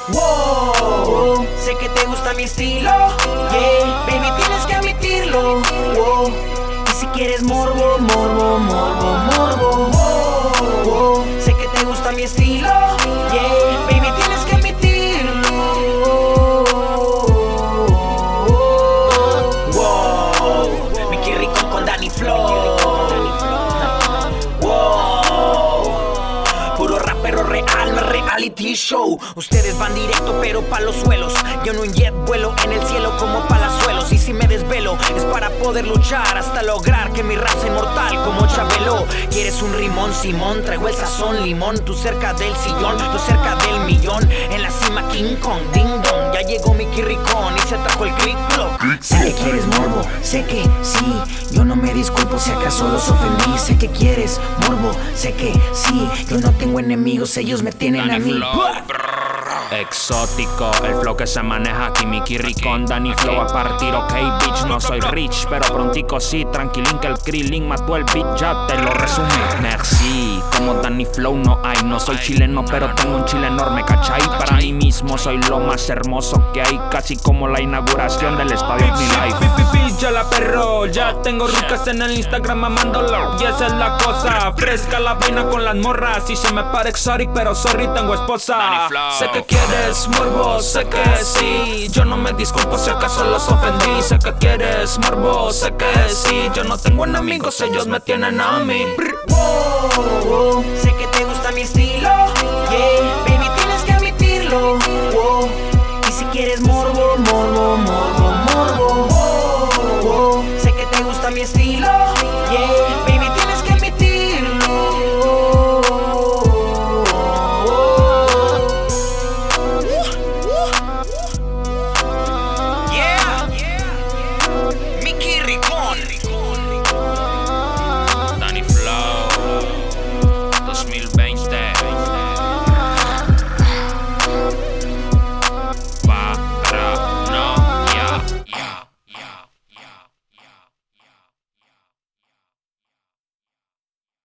Wow, sé que te gusta mi estilo. Yeah, baby, tienes que admitirlo. Wow, y si quieres morbo, morbo, morbo, morbo. Wow, sé que te gusta mi estilo. Yeah, baby, tienes que admitirlo. Wow, Mickey Rico con Danny Flow. Real, no reality show. Ustedes van directo pero pa' los suelos. Yo en un jet vuelo en el cielo como palazuelos. Y si me desvelo es para poder luchar hasta lograr que mi raza inmortal como Chabelo. ¿Quieres un rimón, Simón? Traigo el sazón, limón. Tú cerca del sillón, yo cerca del millón. En la cima King Kong, ding dong. Ya llegó Mickey Ricón y se trajo el click clock. Sé que quieres morbo, sé que sí. Yo no me disculpo si acaso los ofendí. Sé que quieres morbo, sé que sí. Yo no tengo enemigos, ellos me tienen a mí. Exótico, el flow que se maneja aquí, Mickey Ricón, Danny Flow a partir, ok bitch, no soy rich, pero prontico sí, tranquilín que el Krillin mató el beat, ya te lo resumí. Merci, como Danny Flow no hay, no soy chileno, pero tengo un chile enorme, ¿cachai? Para mí mismo soy lo más hermoso que hay, casi como la inauguración del estadio of my life. Ya la perro, ya tengo rucas en el Instagram mamándolo, y esa es la cosa, fresca la vaina con las morras, y se me para exotic, pero sorry, tengo esposa. Sé que quieres morbo, sé que sí. Yo no me disculpo si acaso los ofendí. Sé que quieres morbo, sé que sí. Yo no tengo enemigos, ellos me tienen a mí. Wow, sé que te gusta mi estilo.